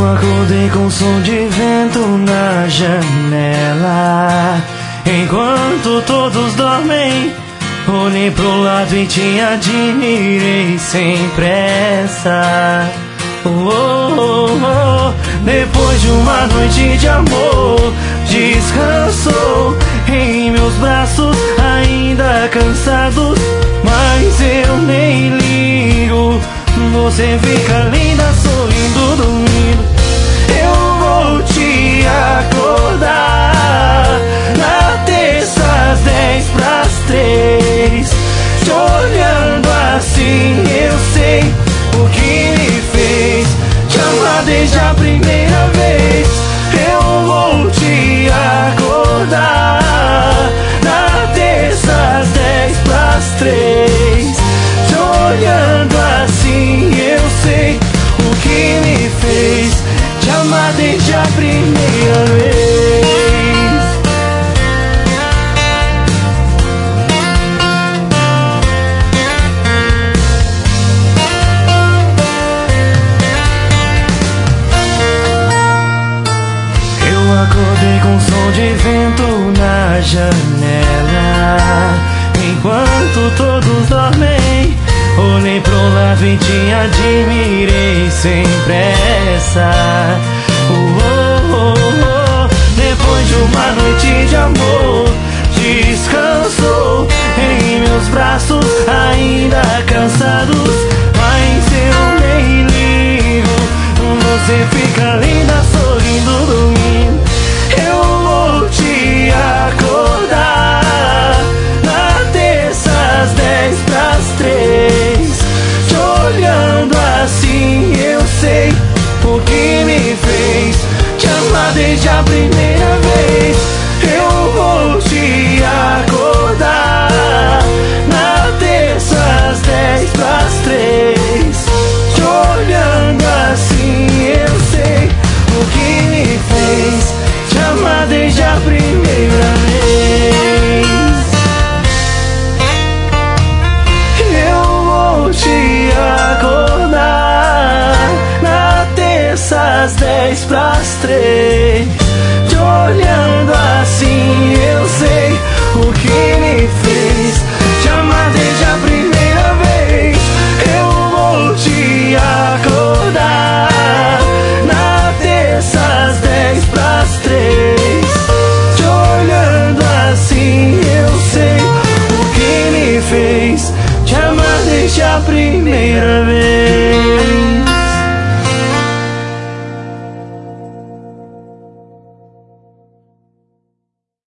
acordei com som de vento na janela. Enquanto todos dormem, olhei pro lado e te admirei sem pressa. Depois de uma noite de amor, descansou em meus braços, ainda cansados, mas eu nem ligo. Você fica linda sorrindo, dormindo. Eu vou te acordar na terça às 2:50. Te olhando assim eu sei o que me fez te amar desde a primeira vez. Eu vou te acordar na terça às 2:50. Te olhando assim eu sei o que me fez te amar desde a primeira vez. Eu acordei com som de vento na janela. Enquanto todos dormem, olhei pro lado e te admirei sem pressa. Depois de uma noite de amor, descansou em meus braços, ainda cansados, mas eu nem ligo. Você fica linda sorrindo, dormindo. Eu vou te acordar na terça às 2:50. Te olhando assim eu sei o que me fez te amar desde a primeira vez. Eu vou te acordar na terça às 2:50. Te olhando assim eu sei o que me fez te amar desde a primeira vez. Eu vou te acordar na terça às 2:50. Te olhando assim eu sei o que me fez te amar desde a primeira vez. Eu vou te acordar na terça às 2:50. Te olhando assim eu sei o que me fez te amar desde a primeira vez.